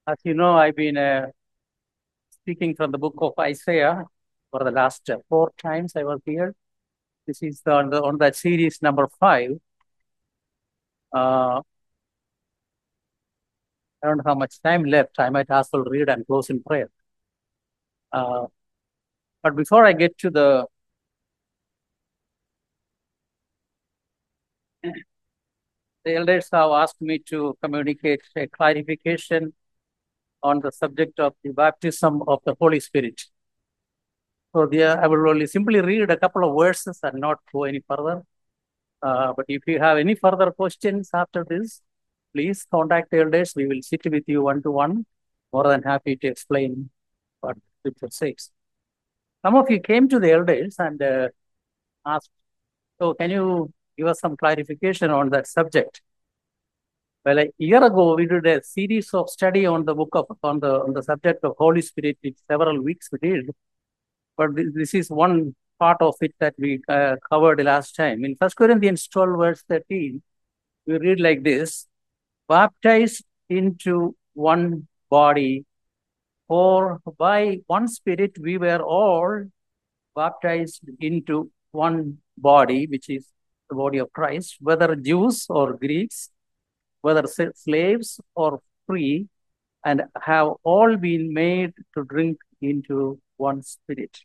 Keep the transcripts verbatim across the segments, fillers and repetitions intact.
As you know, I've been uh, speaking from the book of Isaiah for the last uh, four times I was here. This is the, on, the, on that series number five. Uh, I don't know how much time left. I might as well read and close in prayer. Uh, but before I get to the the elders have asked me to communicate a clarification on the subject of the baptism of the Holy Spirit. So there, I will only simply read a couple of verses and not go any further. Uh, but if you have any further questions after this, please contact the elders. We will sit with you one to one. More than happy to explain what Scripture says. Some of you came to the elders and uh, asked, so can you give us some clarification on that subject? Well, a year ago, we did a series of study on the book of, on the, on the subject of Holy Spirit. In several weeks we did. But this, this is one part of it that we uh, covered last time. In First Corinthians twelve, verse thirteen, we read like this: baptized into one body, for by one Spirit we were all baptized into one body, which is the body of Christ, whether Jews or Greeks, whether slaves or free, and have all been made to drink into one Spirit.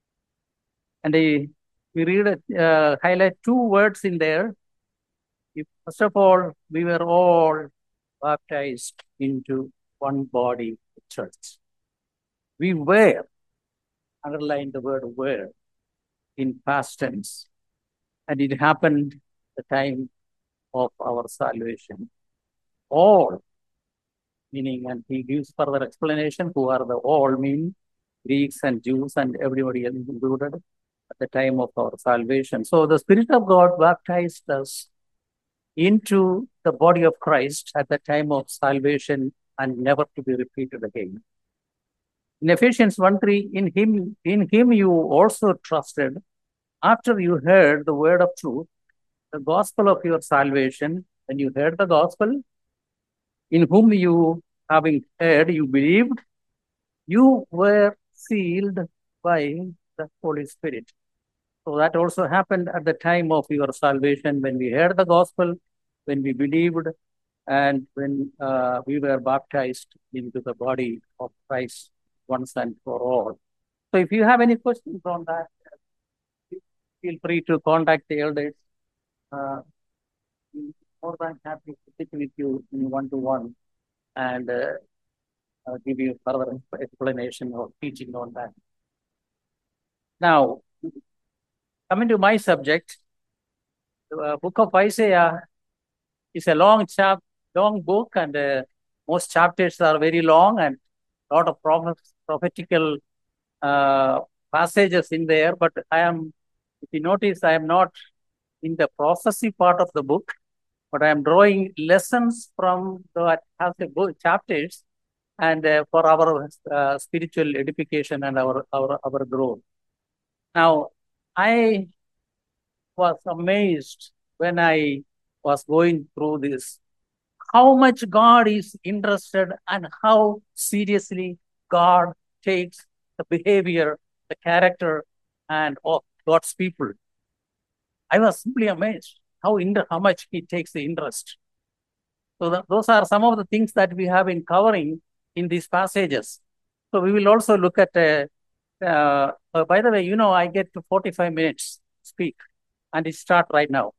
And I, we read, uh, highlight two words in there. If, first of all, we were all baptized into one body, the church. We were, underline the word were, in past tense. And it happened the time of our salvation. All, meaning, and he gives further explanation, who are the all, mean Greeks and Jews and everybody else included at the time of our salvation. So the Spirit of God baptized us into the body of Christ at the time of salvation and never to be repeated again. In Ephesians one three, in him, in him you also trusted after you heard the word of truth, the gospel of your salvation. When you heard the gospel, in whom you, having heard, you believed, you were sealed by the Holy Spirit. So that also happened at the time of your salvation, when we heard the gospel, when we believed, and when uh, we were baptized into the body of Christ once and for all. So if you have any questions on that, feel free to contact the elders. Uh, more than happy to sit with you in one-to-one and uh, uh, give you further explanation or teaching on that. Now, coming to my subject, the uh, book of Isaiah is a long chap, long book, and uh, most chapters are very long and a lot of prophet, prophetical uh, passages in there. But I am, if you notice, I am not in the prophecy part of the book, but I am drawing lessons from the book chapters and uh, for our uh, spiritual edification and our, our, our growth. Now, I was amazed when I was going through this, how much God is interested and how seriously God takes the behavior, the character, and of God's people. I was simply amazed how, inter- how much He takes the interest. So the, those are some of the things that we have been covering in these passages. So we will also look at, uh, uh, uh, by the way, you know, I get to forty-five minutes to speak, and it starts right now.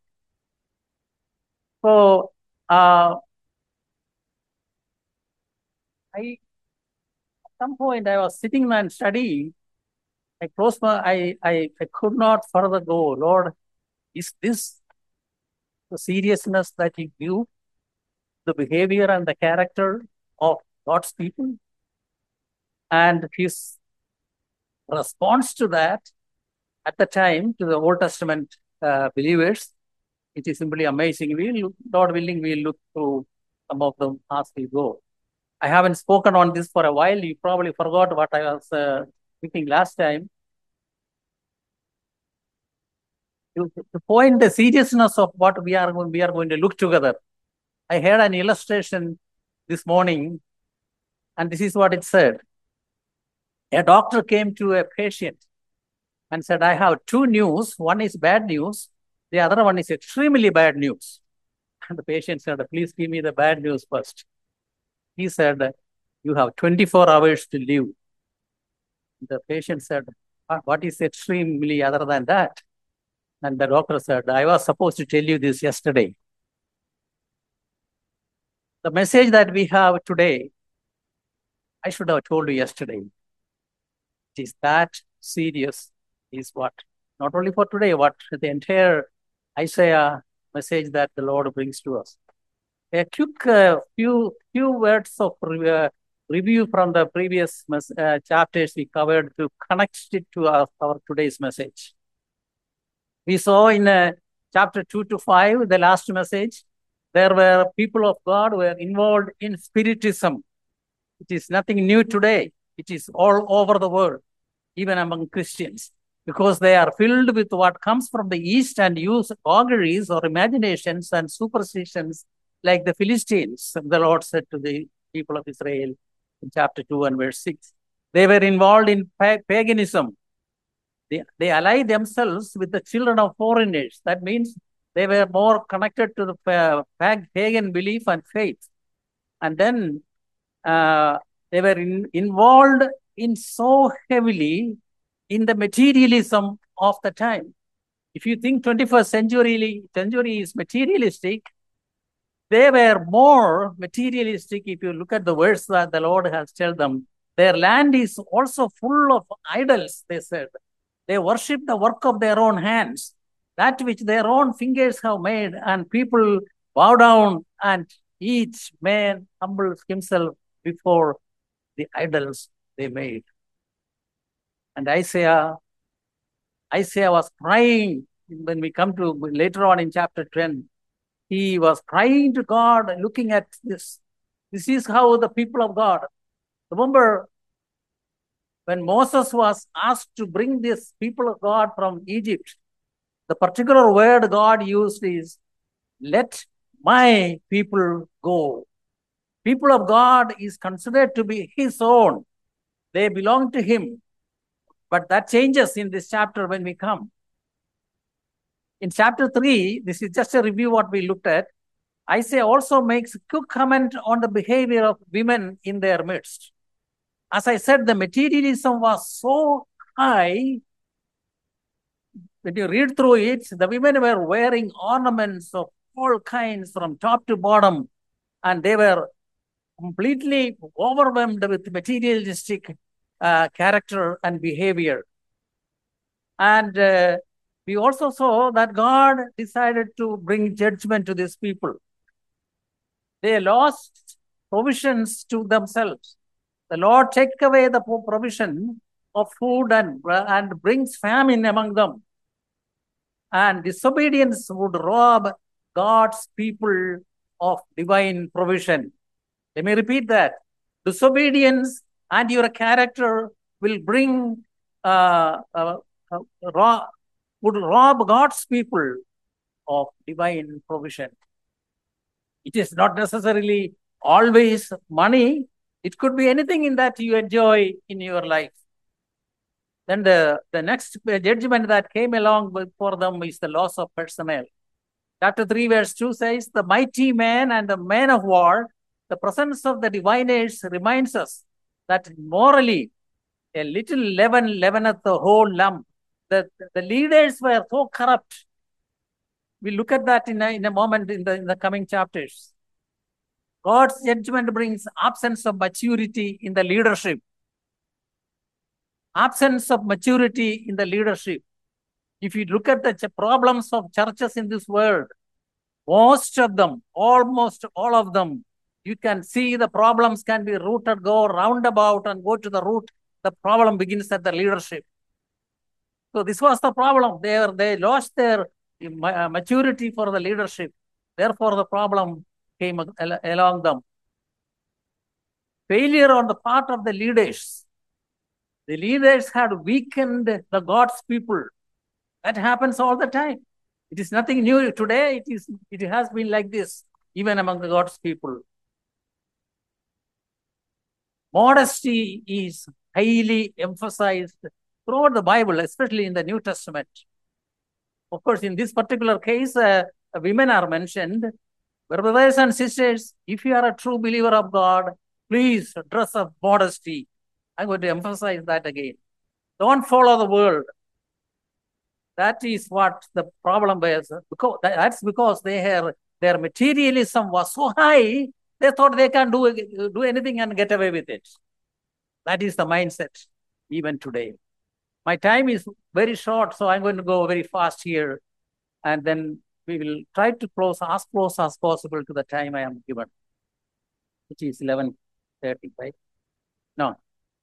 So uh, I, at some point, I was sitting and studying. I closed my, I, I, I could not further go. Lord, is this the seriousness that you give the behavior and the character of God's people? And his response to that at the time to the Old Testament uh, believers, it is simply amazing. We'll, God willing, we'll look through some of them as we go. I haven't spoken on this for a while. You probably forgot what I was uh, speaking last time. To, to point the seriousness of what we are, we are going to look together. I had an illustration this morning And this is what it said. A doctor came to a patient and said, I have two news. One is bad news. The other one is extremely bad news. And the patient said, please give me the bad news first. He said, you have twenty-four hours to live. The patient said, what is extremely other than that? And the doctor said, I was supposed to tell you this yesterday. The message that we have today, I should have told you yesterday. It is that serious is what, not only for today, what the entire Isaiah message that the Lord brings to us. A quick uh, few, few words of uh, review from the previous uh, chapters we covered to connect it to our, our today's message. We saw in uh, chapter two to five, the last message, there were people of God who were involved in spiritism. It is nothing new today. It is all over the world, even among Christians, because they are filled with what comes from the East and use auguries or imaginations and superstitions like the Philistines, the Lord said to the people of Israel in chapter two and verse six. They were involved in paganism. They, they ally themselves with the children of foreigners. That means they were more connected to the pagan belief and faith. And then uh, they were in, involved in so heavily in the materialism of the time. If you think twenty-first century, century is materialistic, they were more materialistic. If you look at the words that the Lord has told them, their land is also full of idols, they said. They worship the work of their own hands, that which their own fingers have made, and people bow down and each man humbles himself before the idols they made. And Isaiah, Isaiah was crying when we come to later on in chapter ten. He was crying to God, looking at this. This is how the people of God. Remember, when Moses was asked to bring this people of God from Egypt, the particular word God used is, let my people go. People of God is considered to be his own. They belong to him. But that changes in this chapter when we come. In chapter three, this is just a review what we looked at. Isaiah also makes a quick comment on the behavior of women in their midst. As I said, the materialism was so high. When you read through it, the women were wearing ornaments of all kinds from top to bottom, and they were completely overwhelmed with materialistic uh, character and behavior. And uh, we also saw that God decided to bring judgment to these people. They lost provisions to themselves. The Lord takes away the provision of food and, and brings famine among them. And disobedience would rob God's people of divine provision. Let me repeat that. Disobedience and your character will bring, uh, uh, uh, rob, would rob God's people of divine provision. It is not necessarily always money. It could be anything in that you enjoy in your life. Then the, the next judgment that came along for them is the loss of personnel. Chapter three, verse two says, the mighty man and the man of war, the presence of the diviners reminds us that morally, a little leaven leaveneth the whole lump. The, the leaders were so corrupt. We'll look at that in a, in a moment in the, in the coming chapters. God's judgment brings absence of maturity in the leadership. Absence of maturity in the leadership. If you look at the problems of churches in this world, most of them, almost all of them, you can see the problems can be rooted, go roundabout and go to the root. The problem begins at the leadership. So this was the problem. They, were, they lost their maturity for the leadership. Therefore, the problem came along them. Failure on the part of the leaders. The leaders had weakened the God's people. That happens all the time. It is nothing new today. It is. It has been like this, even among the God's people. Modesty is highly emphasized throughout the Bible, especially in the New Testament. Of course, in this particular case, uh, women are mentioned. Brothers and sisters, if you are a true believer of God, please dress up modesty. I'm going to emphasize that again. Don't follow the world. That is what the problem is. Because that's because they have, their materialism was so high, they thought they can do, do anything and get away with it. That is the mindset even today. My time is very short, so I'm going to go very fast here. And then we will try to close as close as possible to the time I am given, which is eleven thirty, right? No.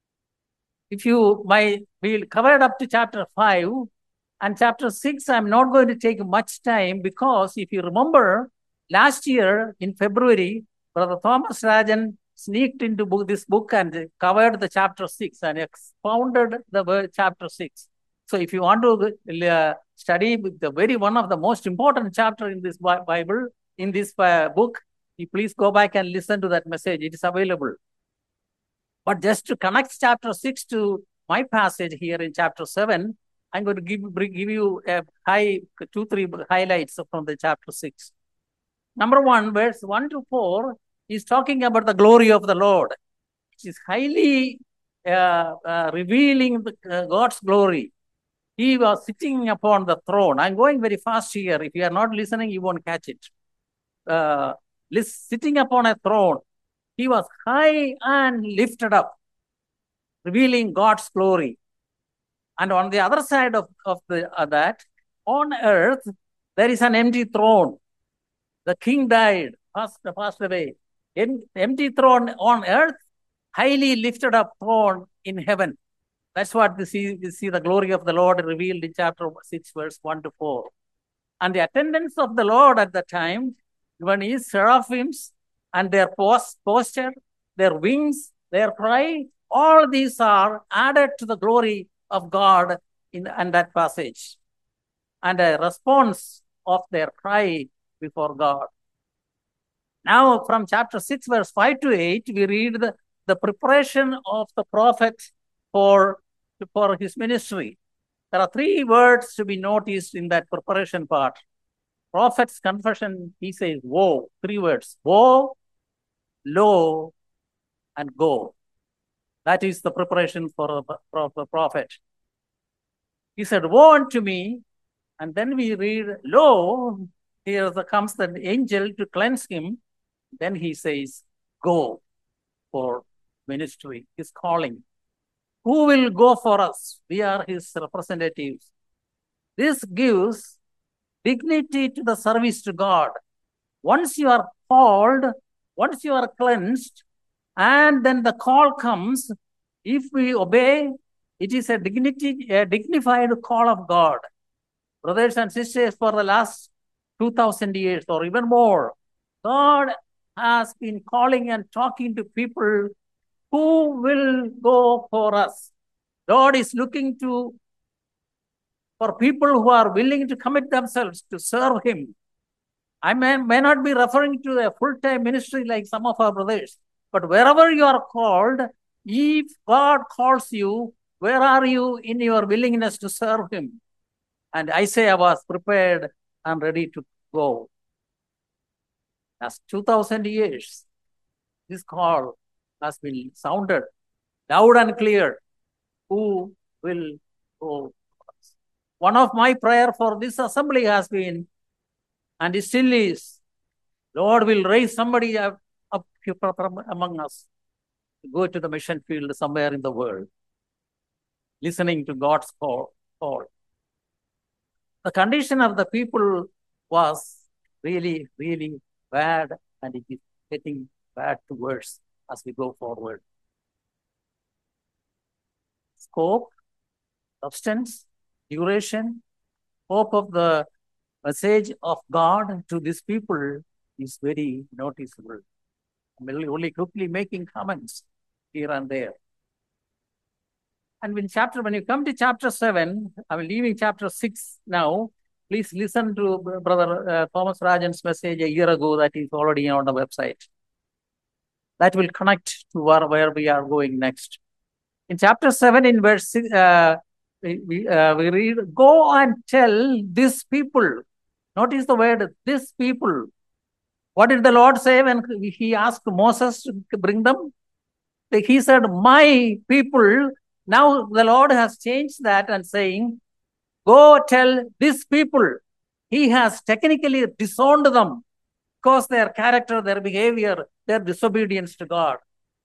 If you, my, we will cover it up to chapter five. And chapter six, I'm not going to take much time because if you remember, last year in February, Brother Thomas Rajan sneaked into book, this book and covered the chapter six and expounded the word chapter six. So if you want to uh, study the very one of the most important chapter in this Bible, in this uh, book, you please go back and listen to that message. It is available. But just to connect chapter six to my passage here in chapter seven, I'm going to give, give you a high, two, three highlights from the chapter six. Number one, verse one to four is talking about the glory of the Lord. It is highly uh, uh, revealing the, uh, God's glory. He was sitting upon the throne. I'm going very fast here. If you are not listening, you won't catch it. Uh, sitting upon a throne. He was high and lifted up, revealing God's glory. And on the other side of, of the, uh, that, on earth, there is an empty throne. The king died, passed, passed away. In, empty throne on earth, highly lifted up throne in heaven. That's what we see, we see the glory of the Lord revealed in chapter six, verse one to four. And the attendance of the Lord at the time, when is seraphims and their post, posture, their wings, their cry, all these are added to the glory of God in, in that passage. And a response of their cry before God. Now from chapter six, verse five to eight, we read the, the preparation of the prophet for, for his ministry. There are three words to be noticed in that preparation part. Prophet's confession, he says, woe, three words, woe, lo, and go. That is the preparation for the prophet. He said, woe unto me, and then we read, lo, here comes the angel to cleanse him. Then he says, go for ministry, his calling. Who will go for us? We are his representatives. This gives dignity to the service to God. Once you are called, once you are cleansed, and then the call comes, if we obey, it is a dignity, a dignified call of God. Brothers and sisters, for the last two thousand years or even more, God has been calling and talking to people who will go for us. God is looking to for people who are willing to commit themselves to serve him. I may, may not be referring to a full-time ministry like some of our brothers, but wherever you are called, if God calls you, where are you in your willingness to serve him? And Isaiah was prepared and ready to go. That's two thousand years. This call has been sounded loud and clear. Who will go? One of my prayer for this assembly has been, and it still is, Lord will raise somebody up, up among us to go to the mission field somewhere in the world, listening to God's call. call. The condition of the people was really, really bad, and it is getting bad to worse as we go forward. Scope, substance, duration, hope of the message of God to these people is very noticeable. I'm only quickly making comments here and there. And when chapter, when you come to chapter seven, I'm leaving chapter six now. Please listen to Brother uh, Thomas Rajan's message a year ago that is already on the website. that will connect to where, where we are going next. In chapter seven, in verse six, uh, we, we, uh, we read, go and tell this people. Notice the word, this people. What did the Lord say when he asked Moses to bring them? He said, my people. Now the Lord has changed that and saying, go tell this people. He has technically disowned them because their character, their behavior, their disobedience to God.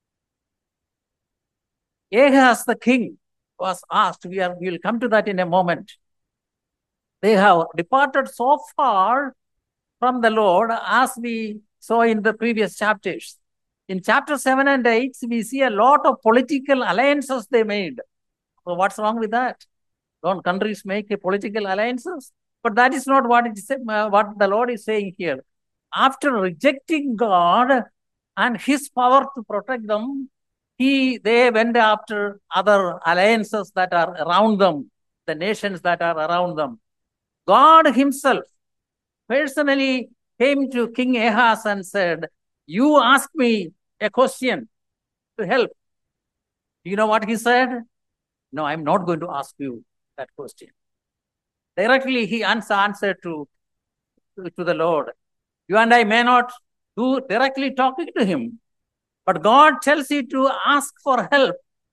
Ahaz the king was asked, we, are, we will come to that in a moment. They have departed so far from the Lord as we saw in the previous chapters. In chapter seven and eight, we see a lot of political alliances they made. So what's wrong with that? Don't countries make a political alliances? But that is not what, it is, uh, what the Lord is saying here. After rejecting God and his power to protect them, he they went after other alliances that are around them, the nations that are around them. God himself personally came to King Ahaz and said, you ask me a question to help. Do you know what he said? No, I'm not going to ask you that question. Directly he answered to, to the Lord. You and I may not do directly talking to him, but God tells you to ask for help.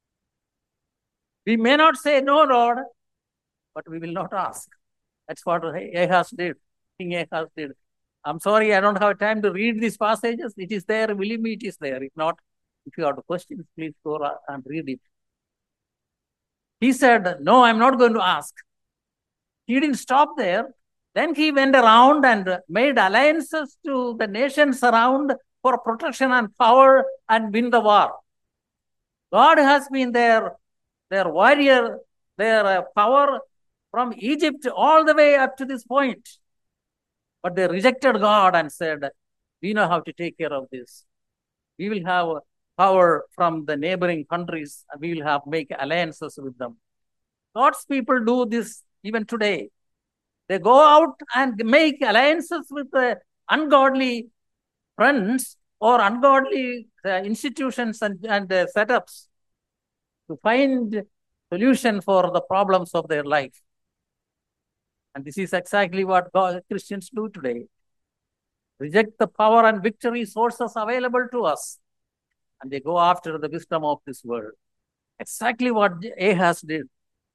We may not say no, Lord, but we will not ask. That's what Ahaz did. King Ahaz did. I'm sorry, I don't have time to read these passages. It is there. Believe me, it is there. If not, if you have questions, please go and read it. He said, no, I'm not going to ask. He didn't stop there. Then he went around and made alliances to the nations around for protection and power and win the war. God has been their, their warrior, their uh, power from Egypt all the way up to this point. But they rejected God and said, we know how to take care of this. We will have power from the neighboring countries and we will have make alliances with them. God's people do this even today. They go out and make alliances with the ungodly friends or ungodly uh, institutions and, and uh, setups to find solution for the problems of their life. And this is exactly what God, Christians do today. Reject the power and victory sources available to us. And they go after the wisdom of this world. Exactly what Ahaz did.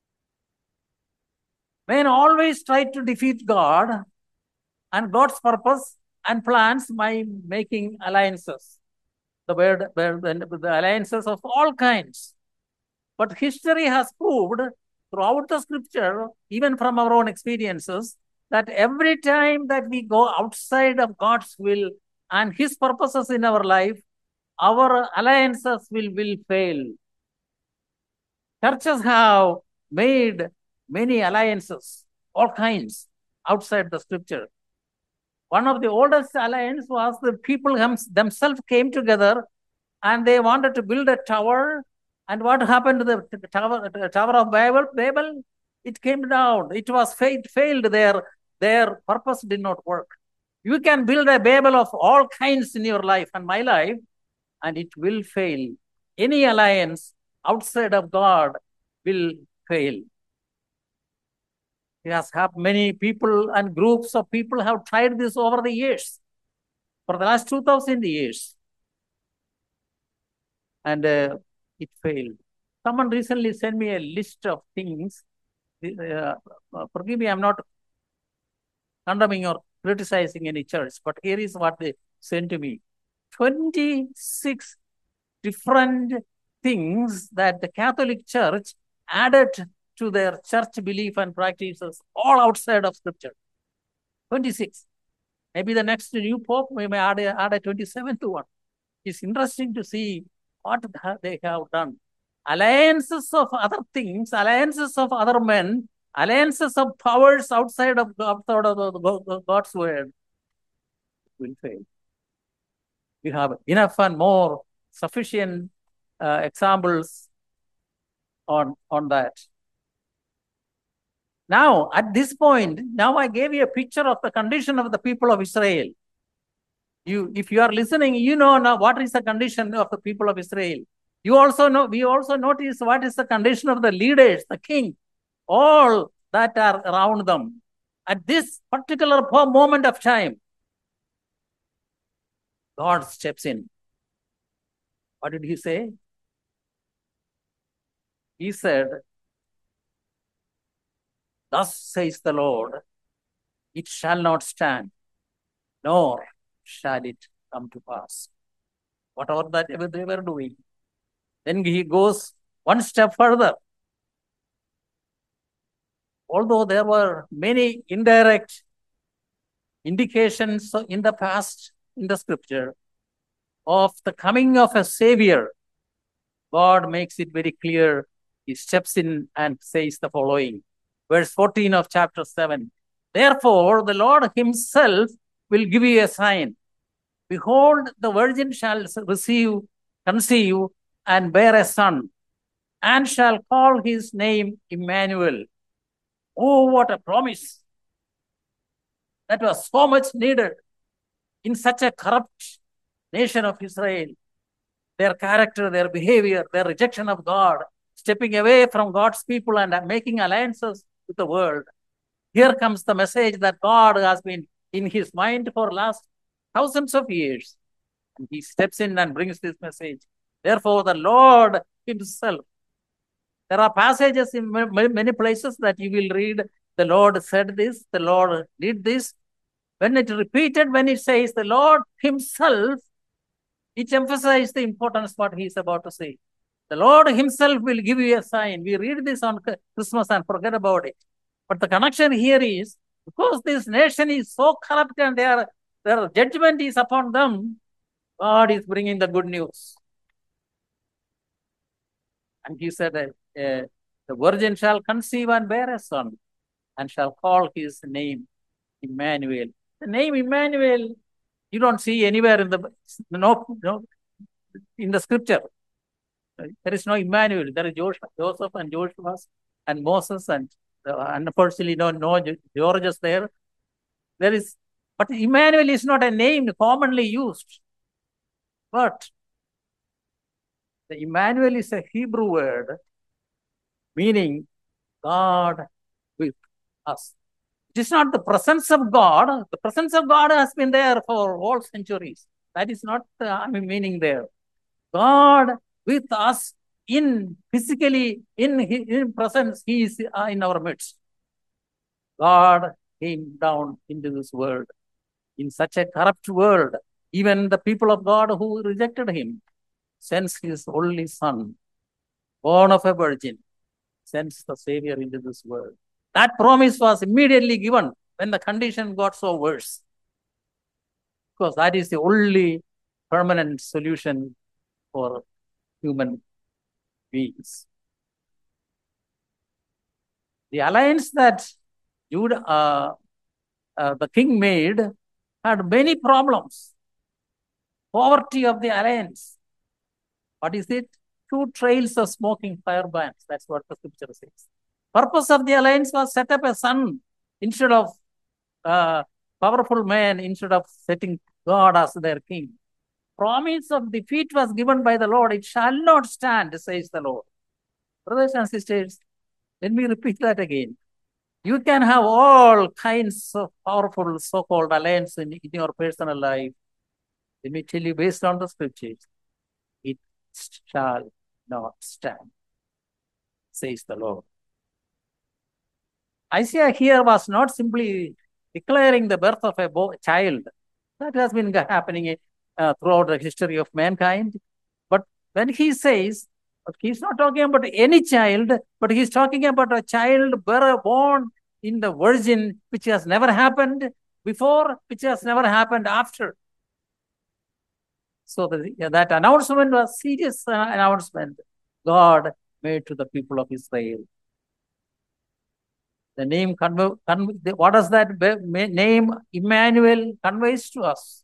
Men always try to defeat God and God's purpose and plans by making alliances. The word, the alliances of all kinds. But history has proved throughout the scripture, even from our own experiences, that every time that we go outside of God's will and his purposes in our life, our alliances will, will fail. Churches have made many alliances, all kinds, outside the scripture. One of the oldest alliance was the people themselves came together and they wanted to build a tower. And what happened to the tower, the tower of Babel? Babel? It came down. It was failed. failed. Their, their purpose did not work. You can build a Babel of all kinds in your life and my life, and it will fail. Any alliance outside of God will fail. Yes, have many people and groups of people have tried this over the years, for the last two thousand years. And uh, it failed. Someone recently sent me a list of things. Uh, uh, forgive me, I'm not condemning or criticizing any church, but here is what they sent to me. twenty-six different things that the Catholic Church added to their church belief and practices, all outside of Scripture. twenty-six. Maybe the next new Pope may add a, add a twenty-seventh one. It's interesting to see what they have done. Alliances of other things, alliances of other men, alliances of powers outside of, outside of God's word will fail. We have enough and more sufficient uh, examples on, on that. Now, at this point, now I gave you a picture of the condition of the people of Israel. You, if you are listening, you know now what is the condition of the people of Israel. You also know, we also notice what is the condition of the leaders, the king, all that are around them. At this particular moment of time, God steps in. What did he say? He said, "Thus says the Lord, it shall not stand, nor shall it come to pass." Whatever that they were doing. Then he goes one step further. Although there were many indirect indications in the past, in the scripture, of the coming of a savior, God makes it very clear. He steps in and says the following. Verse fourteen of chapter seven. Therefore, the Lord himself will give you a sign. Behold, the virgin shall receive, conceive, and bear a son, and shall call his name Emmanuel. Oh, what a promise! That was so much needed in such a corrupt nation of Israel. Their character, their behavior, their rejection of God, stepping away from God's people and making alliances with the world. Here comes the message that God has been in his mind for last thousands of years. And he steps in and brings this message. Therefore, the Lord himself. There are passages in many places that you will read. The Lord said this, the Lord did this. When it repeated, when it says the Lord himself, it emphasizes the importance of what he is about to say. The Lord himself will give you a sign. We read this on Christmas and forget about it. But the connection here is, because this nation is so corrupt and their, their judgment is upon them, God is bringing the good news. And he said, uh, uh, the virgin shall conceive and bear a son, and shall call his name Emmanuel. The name Emmanuel, you don't see anywhere in the no, no in the scripture. There is no Emmanuel. There is Joseph and Joshua and Moses and uh, unfortunately no no Georges there. There is, but Emmanuel is not a name commonly used. But the Emmanuel is a Hebrew word meaning God with us. It is not the presence of God. The presence of God has been there for all centuries. That is not the I mean, meaning there. God with us in physically, in his in presence, he is uh, in our midst. God came down into this world. In such a corrupt world, even the people of God who rejected him, sends his only son, born of a virgin, sends the Savior into this world. That promise was immediately given when the condition got so worse. Because that is the only permanent solution for human beings. The alliance that Judah, uh, uh, the king made had many problems. Poverty of the alliance. What is it? Two trails of smoking firebrands. That's what the scripture says. Purpose of the alliance was set up a son instead of uh, powerful man, instead of setting God as their king. Promise of defeat was given by the Lord. It shall not stand, says the Lord. Brothers and sisters, let me repeat that again. You can have all kinds of powerful so-called alliance in, in your personal life. Let me tell you, based on the scriptures, it shall not stand, says the Lord. Isaiah here was not simply declaring the birth of a boy, child. That has been happening uh, throughout the history of mankind. But when he says, he's not talking about any child, but he's talking about a child born in the virgin, which has never happened before, which has never happened after. So the, yeah, that announcement was a serious uh, announcement God made to the people of Israel. The name, convey, convey, what does that name Emmanuel conveys to us?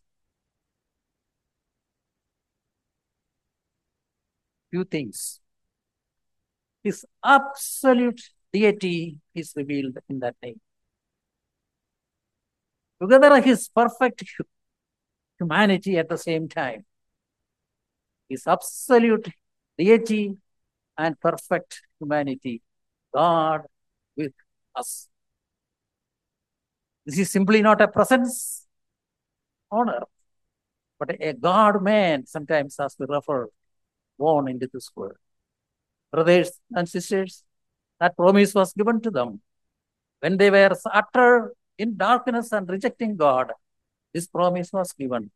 Few things. His absolute deity is revealed in that name. Together, his perfect humanity at the same time. His absolute deity and perfect humanity. God with us. This is simply not a presence on earth, but a God-man, sometimes as we refer, born into this world. Brothers and sisters, that promise was given to them. When they were uttered in darkness and rejecting God, this promise was given.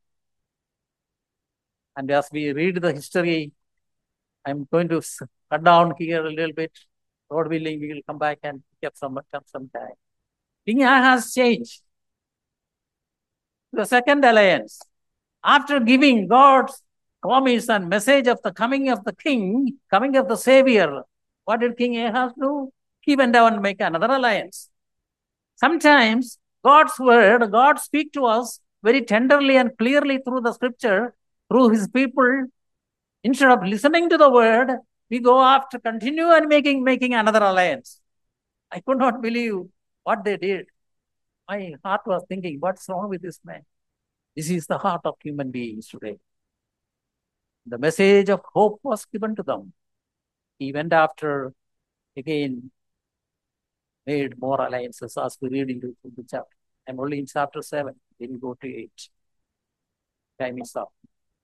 And as we read the history, I'm going to cut down here a little bit. Lord willing, we will come back and pick up some, some time. King Ahaz changed the second alliance. After giving God's promise and message of the coming of the king, coming of the savior, what did King Ahaz do? He went down and make another alliance. Sometimes God's word, God speaks to us very tenderly and clearly through the scripture, through his people. Instead of listening to the word, we go after continue and making, making another alliance. I could not believe what they did. My heart was thinking, what's wrong with this man? This is the heart of human beings today. The message of hope was given to them. He went after, again, made more alliances as we read into the chapter. I'm only in chapter seven. Then we go to eight. Time is up.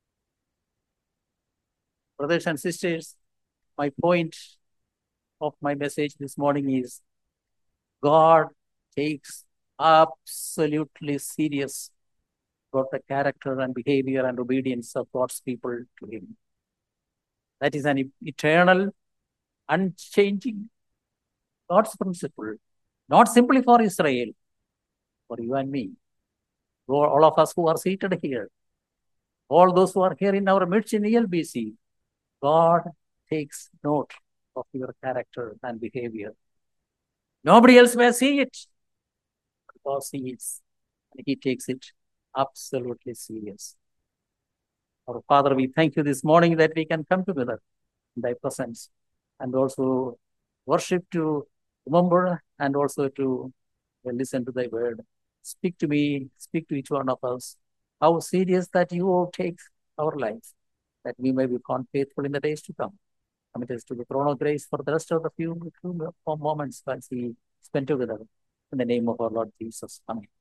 Brothers and sisters, my point of my message this morning is God takes absolutely serious about the character and behavior and obedience of God's people to him. That is an eternal, unchanging God's principle, not simply for Israel, for you and me, for all of us who are seated here, all those who are here in our midst in E L B C. God takes note of your character and behavior. Nobody else may see it, because he is, and he takes it absolutely serious. Our Father, we thank you this morning that we can come together in thy presence and also worship to remember and also to listen to thy word. Speak to me, speak to each one of us, how serious that you take our lives, that we may be found faithful in the days to come. Commit us to the throne of grace for the rest of the few, few moments as we spend together. In the name of our Lord Jesus. Amen.